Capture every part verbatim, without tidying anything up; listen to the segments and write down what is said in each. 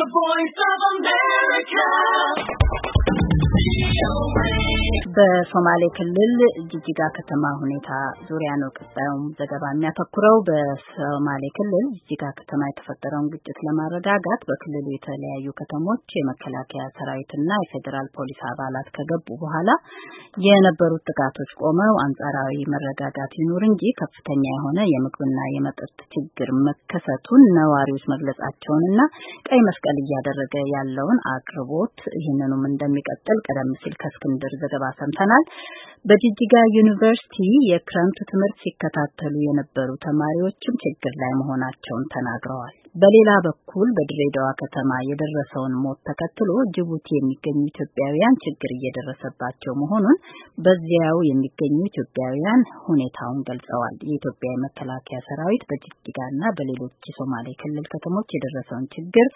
voice of America. በሶማሌ ክልል ጂጂጋ ከተማ ሁኔታ ዙሪያ ነው ቀጣዩም ዘገባ የሚያተኩረው። በሶማሌ ክልል ጂጂጋ ከተማ የተፈጠረውን ግጭት ለማረጋጋት በክልሉ የተለያዩ ከተሞች የመከላከያ ሰራዊትና የፌዴራል ፖሊስ አባላት ከገቡ በኋላ የነበሩት ጥቃቶች ቆመው አንጻራዊ መረጋጋት ይኑር እንጂ ከፍተኛ የሆነ የምግብና የመጠጥ ችግር መከሰቱን ነዋሪዎች መግለጻቸውንና ቀይ መስቀል እያደረገ ያለውን አቅርቦት ይህንኑም እንደሚቀጥል ቀደም ሲል ከእስክንድር ዘገባ ሰምተናል። በጂጂጋ ዩኒቨርሲቲ የክረምት ትምህርት ሲከታተሉ የነበሩ ተማሪዎችም ችግር ላይ መሆናቸውን ተናግረዋል። በሌላ በኩል በድሬዳዋ ከተማ የደረሰውን ሞት ተከትሎ ጅቡቲ የሚገኙ ኢትዮጵያውያን ችግር እየደረሰባቸው መሆኑን በዚያው የሚገኙ ኢትዮጵያውያን ሁኔታውን ገልጸዋል። የኢትዮጵያ መከላከያ ሰራዊት በጂጂጋና በሌሎች የሶማሌ ክልል ከተሞች የደረሰውን ችግር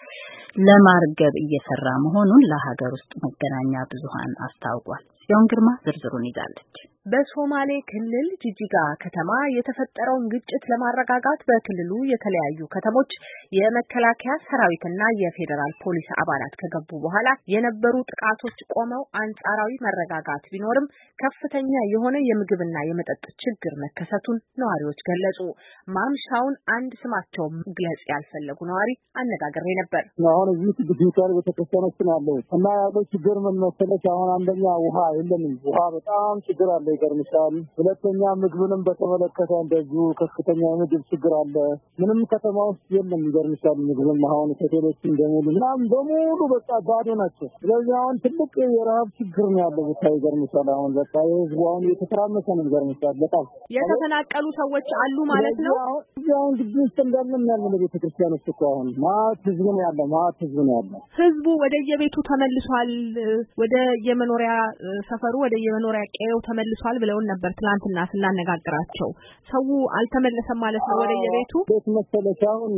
ለማርገብ እየሰራ መሆኑን ለሀገር ውስጥ መገናኛ ብዙሃን አስታውቋል። ጽዮን ግርማ ዝርዝሩን ይዛለች። በሶማሌ ክልል ጂጂጋ ከተማ የተፈጠረውን ግጭት ለማረጋጋት በክልሉ የተለያዩ ከተሞች የመከላከያ ሰራዊትና የፌዴራል ፖሊስ አባላት ከገቡ በኋላ የነበሩ ጥቃቶች ቆመው አንጻራዊ መረጋጋት ቢኖርም ከፍተኛ የሆነ የምግብና የመጠጥ ችግር መከሰቱን ነዋሪዎች ገለጹ። ማምሻውን አንድ ስማቸው መግለጽ ያልፈለጉ ነዋሪ አነጋግሬ ነበር። አሁን እዚህ ዲጂታል በተከሰነች ነው ያለው እና ያለው ችግር ምን መሰለሽ? አሁን አንደኛ ውሃ የለንም። ውሃ በጣም ችግር አለ ይገርምሻል። ሁለተኛ ምግብንም በተመለከተ እንደዚሁ ከፍተኛ የምግብ ችግር አለ። ምንም ከተማ ውስጥ የለም ይገርምሻል። ምግብም አሁን ሆቴሎች እንደሙሉ ምናምን በሙሉ በቃ ባዶ ናቸው። ስለዚህ አሁን ትልቅ የረሃብ ችግር ነው ያለው ብታይ ይገርምሻል። አሁን በቃ የህዝቡ አሁን የተተራመሰ ነው ይገርምሻል። በጣም የተፈናቀሉ ሰዎች አሉ ማለት ነው። አሁን ግቢ ውስጥ እንዳለን ያለ ቤተክርስቲያን ውስጥ እኮ አሁን ማት ህዝብ ነው ያለ ማት ህዝብ ነው ያለ። ህዝቡ ወደ የቤቱ ተመልሷል፣ ወደ የመኖሪያ ሰፈሩ ወደ የመኖሪያ ቀየው ተመልሷል ብለውን ነበር ትላንትና ስናነጋግራቸው። ሰው አልተመለሰም ማለት ነው ወደ የቤቱ። ቤት መሰለሽ አሁን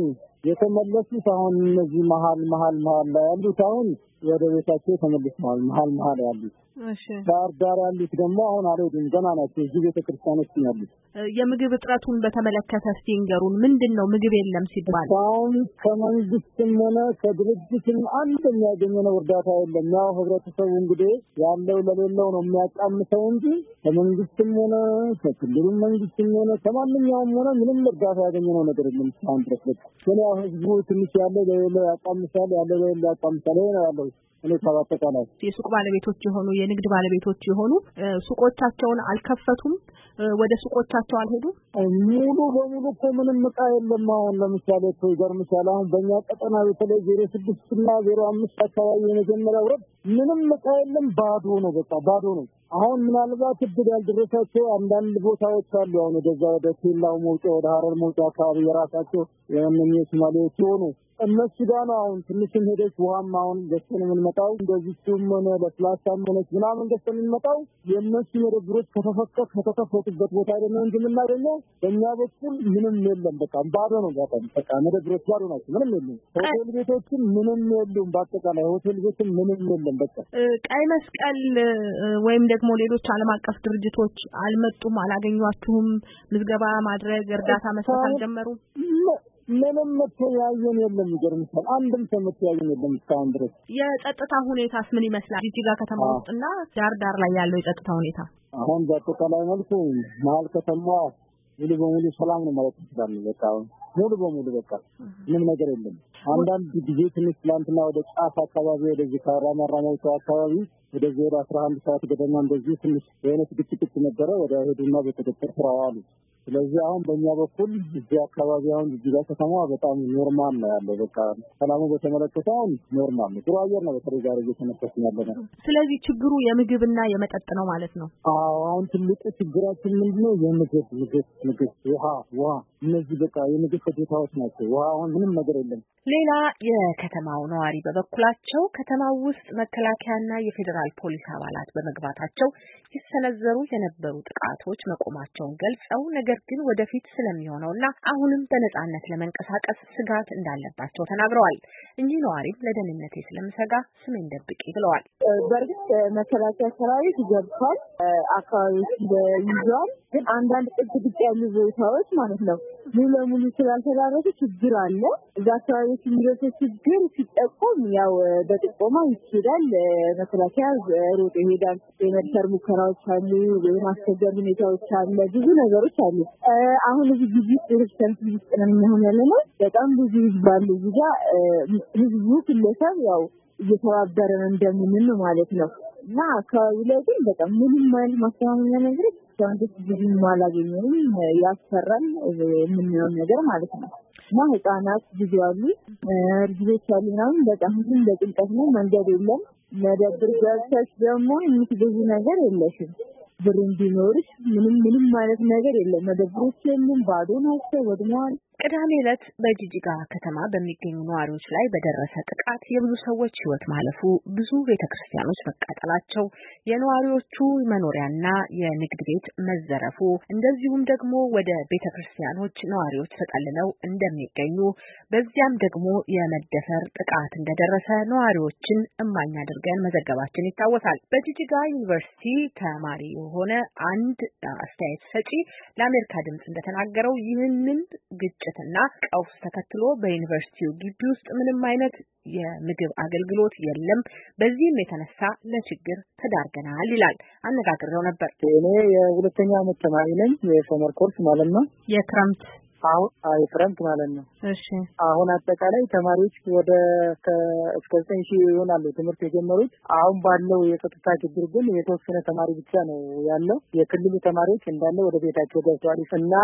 የተመለሱት አሁን እነዚህ መሀል መሀል መሀል ላይ ያሉት አሁን ወደ ቤታቸው ተመልሰዋል። መሀል መሀል ያሉት እሺ፣ ዳር ዳር ያሉት ደግሞ አሁን አልሄዱም ገና ናቸው። እዚህ ቤተክርስቲያን ውስጥ ያሉት። የምግብ እጥረቱን በተመለከተ እስቲ ንገሩን። ምንድነው ምግብ የለም ሲባል? አሁን ከመንግስትም ሆነ ከድርጅትም አንድ የሚያገኘው እርዳታ የለም። ያው ህብረተሰቡ እንግዲህ ያለው ለሌለው ነው የሚያቃምሰው እንጂ ከመንግስትም ሆነ ከክልሉ መንግስትም ሆነ ከማንኛውም ሆነ ምንም እርዳታ ያገኘነው ነገር የለም እስካሁን ድረስ። በቃ ግን ያው ህዝቡ ትንሽ ያለው ለሌለው ያቃምሳል፣ ያለው ለሌለው ያቃምሳል ነው ያለው። እኔ ታባጠቃለሁ የሱቅ ባለቤቶች የሆኑ የንግድ ባለቤቶች የሆኑ ሱቆቻቸውን አልከፈቱም፣ ወደ ሱቆቻቸው አልሄዱም። ሙሉ በሙሉ እኮ ምንም ዕቃ የለም። አሁን ለምሳሌ እኮ ይገርምሻል። አሁን በእኛ ቀጠና በተለይ ዜሮ ስድስት እና ዜሮ አምስት አካባቢ የመጀመሪያው ረብ ምንም ዕቃ የለም። ባዶ ነው፣ በቃ ባዶ ነው። አሁን ምናልባት እድል ያልደረሳቸው አንዳንድ ቦታዎች አሉ። አሁን ወደዛ ወደ ኬላው መውጫ ወደ ሀረር መውጫ አካባቢ የራሳቸው የእነኚህ ሶማሌዎች ሆኑ እነሱ ጋር ነው አሁን ትንሽም ሄደች ውሃም አሁን ገዝተን የምንመጣው እንደዚህ ሱም ሆነ ለፕላስታም ሆነ ምናምን ገዝተን የምንመጣው የእነሱ መደብሮች ከተፈከት ከተከፈቱበት ቦታ ደግሞ እንጂ የምናገኘው በእኛ በኩል ምንም የለም። በቃ ባዶ ነው። በጣም በቃ መደብሮች ባዶ ናቸው። ምንም የለም። ሆቴል ቤቶችም ምንም የሉም። በአጠቃላይ ሆቴል ቤትም ምንም የለም። በቃ ቀይ መስቀል ወይም ደግሞ ሌሎች ዓለም አቀፍ ድርጅቶች አልመጡም? አላገኟችሁም? ምዝገባ ማድረግ እርዳታ መስጠት አልጀመሩም? ምንም መተያየን የለም ይገርምሻል። አንድም ሰው መተያየን የለም እስካሁን ድረስ። የጸጥታ ሁኔታስ ምን ይመስላል? ጂጂጋ ከተማ ውስጥና ዳር ዳር ላይ ያለው የጸጥታ ሁኔታ? አሁን በአጠቃላይ መልኩ መሀል ከተማዋ ሙሉ በሙሉ ሰላም ነው ማለት ይችላል። በቃ ሙሉ በሙሉ በቃ ምንም ነገር የለም። አንዳንድ ጊዜ ትንሽ ትላንትና ወደ ጫፍ አካባቢ ወደዚህ ካራማራ መውጫው አካባቢ ወደ ዜሮ አስራ አንድ ሰዓት ገደማ እንደዚህ ትንሽ የሆነ ግጭት ነበረ። ወደ ሄዱና በተደጠር ስራው አሉ። ስለዚህ አሁን በእኛ በኩል እዚህ አካባቢ አሁን ጂጂጋ ከተማ በጣም ኖርማል ነው ያለው። በቃ ሰላሙ በተመለከተ አሁን ኖርማል ነው። ጥሩ አየር ነው በተለይ ዛሬ እየተነፈስን ያለነው። ስለዚህ ችግሩ የምግብና የመጠጥ ነው ማለት ነው? አዎ አሁን ትልቁ ችግራችን ምንድነው? የምግብ ምግብ ምግብ ውሃ ውሃ እነዚህ በቃ የምግብ ፍጆታዎች ናቸው። ውሃ አሁን ምንም ነገር የለም። ሌላ የከተማው ነዋሪ በበኩላቸው ከተማው ውስጥ መከላከያና የፌዴራል ፖሊስ አባላት በመግባታቸው ይሰነዘሩ የነበሩ ጥቃቶች መቆማቸውን ገልጸው ነገር ግን ወደፊት ስለሚሆነውና አሁንም በነጻነት ለመንቀሳቀስ ስጋት እንዳለባቸው ተናግረዋል። እኚህ ነዋሪም ለደህንነቴ ስለምሰጋ ስሜን ደብቂ ብለዋል። በርግጥ መከላከያ ሰራዊት ገብቷል፣ አካባቢዎች ይዟል። ግን አንዳንድ ጥግ ጥግ ያሉ ቦታዎች ማለት ነው ሙሉ ለሙሉ ስላልተዳረሰ ችግር አለ። እዛ አካባቢ የሚደርሰው ችግር ሲጠቆም ያው በጥቆማ ይችላል መከላከያ ሮጦ ይሄዳል። የመድፈር ሙከራዎች አሉ፣ የማስቸገር ሁኔታዎች አሉ፣ ብዙ ነገሮች አሉ። አሁን እዚህ ግቢ ሪሰርች ውስጥ ነው ያለነው። በጣም ብዙ ህዝብ አለ እዚህ ጋር ህዝቡ ግለሰብ ያው እየተባበረ እንደምን ነው ማለት ነው። እና አካባቢ ላይ ግን በጣም ምንም ማለት ማስተማመኛ ነገር ሳንቲስ ብዙም አላገኘንም። ያስፈራል የምንለው ነገር ማለት ነው። እና ህፃናት ብዙ አሉ፣ ልጆች አሉ ምናምን በጣም ሁሉም በጭንቀት ነው። መንገድ የለም። መደብር ገብተሽ ደግሞ የምትገዢ ነገር የለሽም። ብር እንዲኖርሽ ምንም ምንም ማለት ነገር የለም። መደብሮች የሉም፣ ባዶ ናቸው፣ ወድመዋል። ቅዳሜ ዕለት በጂጂጋ ከተማ በሚገኙ ነዋሪዎች ላይ በደረሰ ጥቃት የብዙ ሰዎች ህይወት ማለፉ፣ ብዙ ቤተክርስቲያኖች መቃጠላቸው፣ የነዋሪዎቹ መኖሪያና የንግድ ቤት መዘረፉ፣ እንደዚሁም ደግሞ ወደ ቤተክርስቲያኖች ነዋሪዎች ተጠልለው እንደሚገኙ፣ በዚያም ደግሞ የመደፈር ጥቃት እንደደረሰ ነዋሪዎችን እማኝ አድርገን መዘገባችን ይታወሳል። በጂጂጋ ዩኒቨርሲቲ ተማሪ የሆነ አንድ አስተያየት ሰጪ ለአሜሪካ ድምጽ እንደተናገረው ይህንን ግጭትና ቀውስ ተከትሎ በዩኒቨርሲቲው ግቢ ውስጥ ምንም አይነት የምግብ አገልግሎት የለም። በዚህም የተነሳ ለችግር ተዳርገናል ይላል። አነጋግሬው ነበር። እኔ የሁለተኛ ዓመት ተማሪ ነኝ። የሰመር ኮርስ ማለት ነው። የክረምት አሁን አይፍረንት ማለት ነው። እሺ አሁን አጠቃላይ ተማሪዎች ወደ እስከ ዘጠኝ ሺህ ይሆናሉ ትምህርት የጀመሩት። አሁን ባለው የጸጥታ ችግር ግን የተወሰነ ተማሪ ብቻ ነው ያለው። የክልሉ ተማሪዎች እንዳለ ወደ ቤታቸው ገብተዋል እና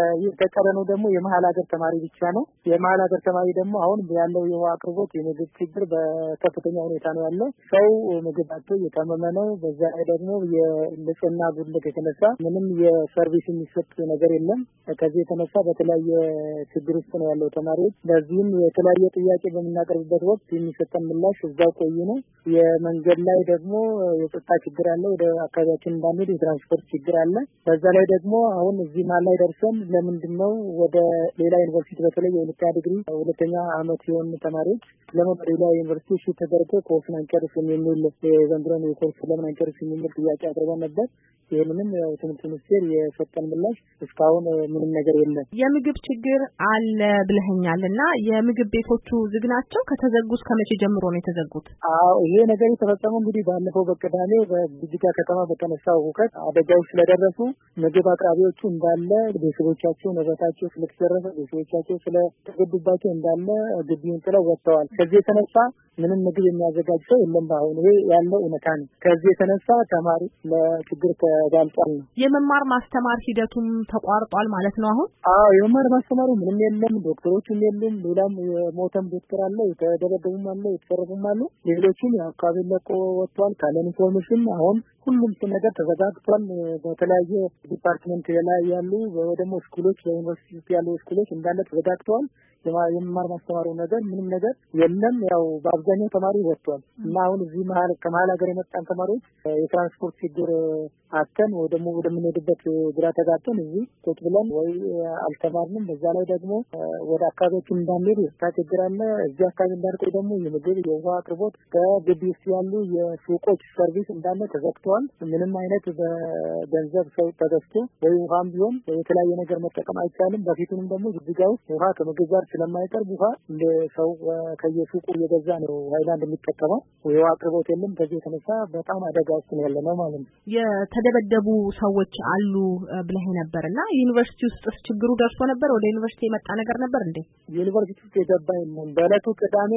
የተቀረነው ደግሞ የመሀል ሀገር ተማሪ ብቻ ነው። የመሀል ሀገር ተማሪ ደግሞ አሁን ያለው የውሃ አቅርቦት የምግብ ችግር በከፍተኛ ሁኔታ ነው ያለው። ሰው ምግብ አጥቶ እየታመመ ነው። በዛ ላይ ደግሞ የንጽህና ጉድለት የተነሳ ምንም የሰርቪስ የሚሰጥ ነገር የለም። ከዚህ የተነሳ በተለ የችግር ውስጥ ነው ያለው ተማሪዎች። ለዚህም የተለያየ ጥያቄ በመናቀርብበት ወቅት የሚሰጠን ምላሽ እዛው ቆዩ ነው። የመንገድ ላይ ደግሞ የጸጥታ ችግር አለ። ወደ አካባቢያችን እንዳንሄድ የትራንስፖርት ችግር አለ። በዛ ላይ ደግሞ አሁን እዚህ ማል ላይ ደርሰን ለምንድነው ወደ ሌላ ዩኒቨርሲቲ በተለይ የሁለተኛ ዲግሪ ሁለተኛ ዓመት የሆኑ ተማሪዎች ለምን ወደ ሌላ ዩኒቨርሲቲ እሺ ተደርጎ ኮርሱን አንጨርስም የሚል የዘንድሮን የኮርስ ለምን አንጨርስም የሚል ጥያቄ አቅርበን ነበር። ይህንንም ያው ትምህርት ሚኒስቴር የሰጠን ምላሽ እስካሁን ምንም ነገር የለም። የምግብ ችግር አለ ብለኸኛልና የምግብ ቤቶቹ ዝግ ናቸው? ከተዘጉት ከመቼ ጀምሮ ነው የተዘጉት? አዎ ይሄ ነገር የተፈጸመው እንግዲህ ባለፈው በቅዳሜ በጂጂጋ ከተማ በተነሳው ሁከት አደጋዎች ስለደረሱ ምግብ አቅራቢዎቹ እንዳለ ቤተሰቦቻቸው ንብረታቸው ስለተዘረፈ ቤተሰቦቻቸው ስለተገዱባቸው እንዳለ ግቢውን ጥለው ወጥተዋል። ከዚህ የተነሳ ምንም ምግብ የሚያዘጋጅ ሰው የለም። አሁን ይሄ ያለው እውነታ ነው። ከዚህ የተነሳ ተማሪ ለችግር ተጋልጧል ነው። የመማር ማስተማር ሂደቱም ተቋርጧል ማለት ነው አሁን? አዎ የመማር ማስተማሩ ምንም የለም። ዶክተሮችም የሉም። ሌላም የሞተም ዶክተር አለ፣ የተደበደቡም አለ፣ የተሰረፉም አለ። ሌሎችም አካባቢ ለቆ ወጥቷል። ካለን ኢንፎርሜሽን አሁን ሁሉም ነገር ተዘጋግቷል። በተለያየ ዲፓርትመንት ላይ ያሉ ደግሞ ስኩሎች በዩኒቨርሲቲ ውስጥ ያሉ ስኩሎች እንዳለ ተዘጋግተዋል። የመማር ማስተማሩ ነገር ምንም ነገር የለም። ያው በአብዛኛው ተማሪ ወጥቷል እና አሁን እዚህ መሀል ከመሀል ሀገር የመጣን ተማሪዎች የትራንስፖርት ችግር አተን ወይ ደግሞ ወደምንሄድበት ግራ ተጋብተን እዚህ ቁጭ ብለን ወይ አልተማርንም። በዛ ላይ ደግሞ ወደ አካባቢያችን እንዳንሄድ የስታ ችግር አለ። እዚህ አካባቢ እንዳንቆይ ደግሞ የምግብ የውሃ አቅርቦት ከግቢ ውስጥ ያሉ የሱቆች ሰርቪስ እንዳለ ተዘግተዋል። ምንም አይነት በገንዘብ ሰው ተገዝቶ ወይ ውሃም ቢሆን የተለያየ ነገር መጠቀም አይቻልም። በፊቱንም ደግሞ ጂጂጋ ውስጥ ውሃ ከምግብ ጋር ስለማይቀርብ ውሃ ለሰው ከየሱቁ እየገዛ ነው ሃይላንድ የሚጠቀመው። ውሃ አቅርቦት የለም። ከዚህ የተነሳ በጣም አደጋ ውስጥ ነው ያለነው ማለት ነው። የተደበደቡ ሰዎች አሉ ብለህ ነበርና ዩኒቨርሲቲ ውስጥ ችግሩ ደርሶ ነበር? ወደ ዩኒቨርሲቲ የመጣ ነገር ነበር እንዴ? ዩኒቨርሲቲ ውስጥ የገባ የለም። በዕለቱ ቅዳሜ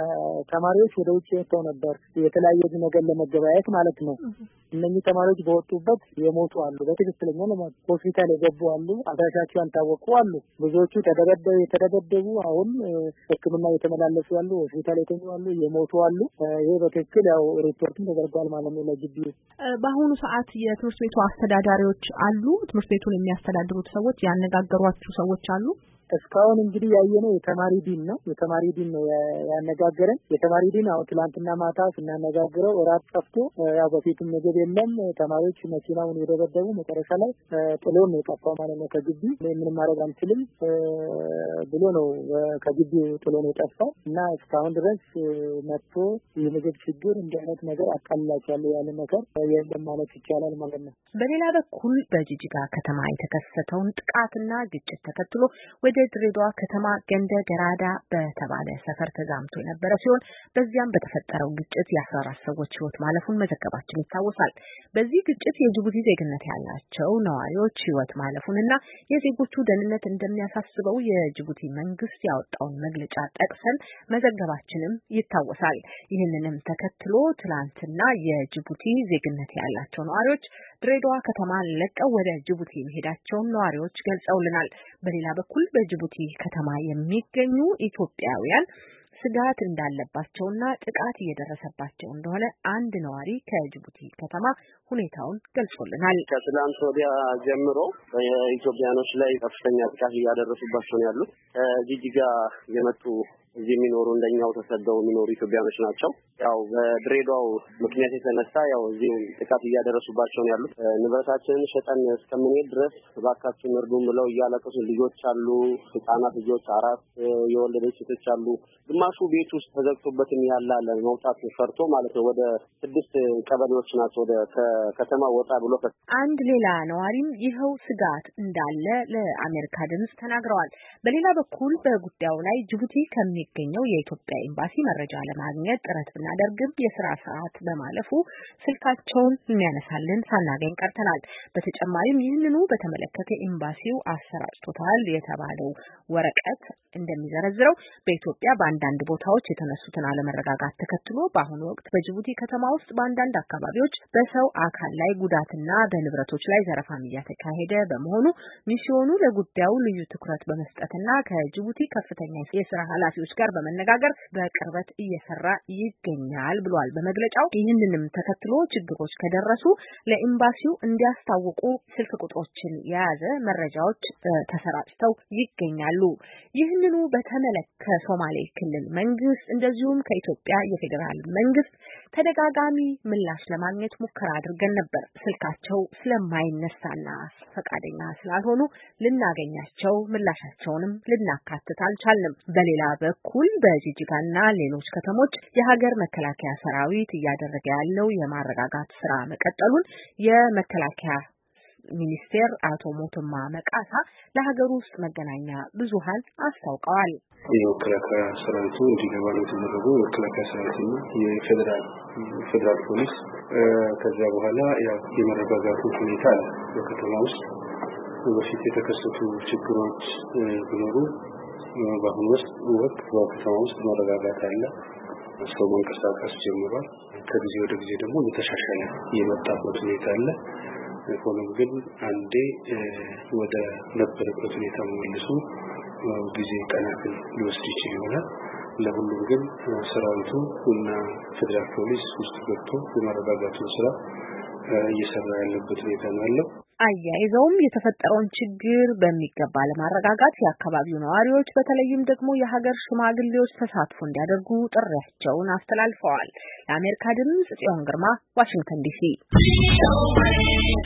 ተማሪዎች ወደ ውጭ ወጥተው ነበር የተለያየ ነገር ለመገበያየት ማለት ነው። እነኚህ ተማሪዎች በወጡበት የሞቱ አሉ። በትክክለኛ ለማለት ሆስፒታል የገቡ አሉ። አድራሻቸው ያልታወቁ አሉ። ብዙዎቹ ተደበደቡ የተደበደቡ አሁን ሕክምና የተመላለሱ አሉ። ሆስፒታል የተኙ አሉ። የሞቱ አሉ። ይሄ በትክክል ያው ሪፖርትም ተደርጓል ማለት ነው ለግቢ። በአሁኑ ሰዓት የትምህርት ቤቱ አስተዳዳሪዎች አሉ? ትምህርት ቤቱን የሚያስተዳድሩት ሰዎች ያነጋገሯችሁ ሰዎች አሉ? እስካሁን እንግዲህ ያየነው የተማሪ ዲን ነው። የተማሪ ዲን ነው ያነጋገረን። የተማሪ ዲን አሁን ትላንትና ማታ ስናነጋግረው እራት ጠፍቶ ያው በፊትም ምግብ የለም። ተማሪዎች መኪናውን የደበደቡ መጨረሻ ላይ ጥሎ ነው የጠፋው ማለት ነው ከግቢ። ምንም ማድረግ አንችልም ብሎ ነው ከግቢው ጥሎ ነው የጠፋው እና እስካሁን ድረስ መጥቶ የምግብ ችግር እንዲህ አይነት ነገር አቃልላቸዋለሁ ያለ ነገር የለም ማለት ይቻላል ማለት ነው። በሌላ በኩል በጂጂጋ ከተማ የተከሰተውን ጥቃትና ግጭት ተከትሎ ወደ ወደ ድሬዳዋ ከተማ ገንደ ገራዳ በተባለ ሰፈር ተዛምቶ የነበረ ሲሆን በዚያም በተፈጠረው ግጭት የአስራ አራት ሰዎች ሕይወት ማለፉን መዘገባችን ይታወሳል። በዚህ ግጭት የጅቡቲ ዜግነት ያላቸው ነዋሪዎች ሕይወት ማለፉንና የዜጎቹ ደህንነት እንደሚያሳስበው የጅቡቲ መንግስት ያወጣውን መግለጫ ጠቅሰን መዘገባችንም ይታወሳል። ይህንንም ተከትሎ ትላንትና የጅቡቲ ዜግነት ያላቸው ነዋሪዎች ድሬዳዋ ከተማ ለቀው ወደ ጅቡቲ መሄዳቸውን ነዋሪዎች ገልጸውልናል። በሌላ በኩል በጅቡቲ ከተማ የሚገኙ ኢትዮጵያውያን ስጋት እንዳለባቸውና ጥቃት እየደረሰባቸው እንደሆነ አንድ ነዋሪ ከጅቡቲ ከተማ ሁኔታውን ገልጾልናል። ከትላንት ወዲያ ጀምሮ የኢትዮጵያኖች ላይ ከፍተኛ ጥቃት እያደረሱባቸው ነው ያሉት። ጂጂጋ የመጡ እዚህ የሚኖሩ እንደኛው ተሰደው የሚኖሩ ኢትዮጵያኖች ናቸው። ያው በድሬዳዋው ምክንያት የተነሳ ያው እዚህ ጥቃት እያደረሱባቸው ነው ያሉት። ንብረታችንን ሸጠን እስከምንሄድ ድረስ እባካችሁን እርዱን ብለው እያለቀሱ ልጆች አሉ፣ ህፃናት ልጆች አራት የወለደች ሴቶች አሉ። ግማሹ ቤት ውስጥ ተዘግቶበትም ያለ አለ መውጣት ፈርቶ ማለት ነው። ወደ ስድስት ቀበሌዎች ናቸው ወደ ከተማ ወጣ ብሎ አንድ ሌላ ነዋሪም ይኸው ስጋት እንዳለ ለአሜሪካ ድምጽ ተናግረዋል። በሌላ በኩል በጉዳዩ ላይ ጅቡቲ ከሚገኘው የኢትዮጵያ ኤምባሲ መረጃ ለማግኘት ጥረት ብናደርግም የስራ ሰዓት በማለፉ ስልካቸውን የሚያነሳልን ሳናገኝ ቀርተናል። በተጨማሪም ይህንኑ በተመለከተ ኤምባሲው አሰራጭቶታል የተባለው ወረቀት እንደሚዘረዝረው በኢትዮጵያ በአንዳንድ ቦታዎች የተነሱትን አለመረጋጋት ተከትሎ በአሁኑ ወቅት በጅቡቲ ከተማ ውስጥ በአንዳንድ አካባቢዎች በሰው አካል ላይ ጉዳትና በንብረቶች ላይ ዘረፋም እየተካሄደ በመሆኑ ሚስዮኑ ለጉዳዩ ልዩ ትኩረት በመስጠትና ከጅቡቲ ከፍተኛ የስራ ኃላፊዎች ጋር በመነጋገር በቅርበት እየሰራ ይገኛል ብሏል በመግለጫው። ይህንንም ተከትሎ ችግሮች ከደረሱ ለኤምባሲው እንዲያስታውቁ ስልክ ቁጥሮችን የያዘ መረጃዎች ተሰራጭተው ይገኛሉ። ይህንኑ በተመለከተ ሶማሌ ክልል መንግስት እንደዚሁም ከኢትዮጵያ የፌዴራል መንግስት ተደጋጋሚ ምላሽ ለማግኘት ሙከራ አድርገን ነበር። ስልካቸው ስለማይነሳና ፈቃደኛ ስላልሆኑ ልናገኛቸው ምላሻቸውንም ልናካትት አልቻልንም። በሌላ በኩል በጂጂጋና ሌሎች ከተሞች የሀገር መከላከያ ሰራዊት እያደረገ ያለው የማረጋጋት ስራ መቀጠሉን የመከላከያ ሚኒስቴር አቶ ሞቱማ መቃሳ ለሀገር ውስጥ መገናኛ ብዙሃን አስታውቀዋል። የመከላከያ ሰራዊቱ እንዲገባ ነው የተደረገው። የመከላከያ ሰራዊትና የፌደራል ፌደራል ፖሊስ ከዛ በኋላ ያው የመረጋጋቱ ሁኔታ አለ። በከተማ ውስጥ በፊት የተከሰቱ ችግሮች ቢኖሩ በአሁኑ ወቅት በከተማ ውስጥ መረጋጋት አለ። ሰው መንቀሳቀስ ጀምሯል። ከጊዜ ወደ ጊዜ ደግሞ እየተሻሻለ የመጣበት ሁኔታ አለ። ሆኖም ግን አንዴ ወደ ነበረበት ሁኔታ መልሶ ጊዜ ቀናትን ሊወስድ ይችል ይሆናል። ለሁሉም ግን ሰራዊቱ እና ፌደራል ፖሊስ ውስጥ ገብቶ የማረጋጋቱን ስራ እየሰራ ያለበት ሁኔታ ነው ያለው። አያይዘውም የተፈጠረውን ችግር በሚገባ ለማረጋጋት የአካባቢው ነዋሪዎች በተለይም ደግሞ የሀገር ሽማግሌዎች ተሳትፎ እንዲያደርጉ ጥሪያቸውን አስተላልፈዋል። ለአሜሪካ ድምጽ ጽዮን ግርማ ዋሽንግተን ዲሲ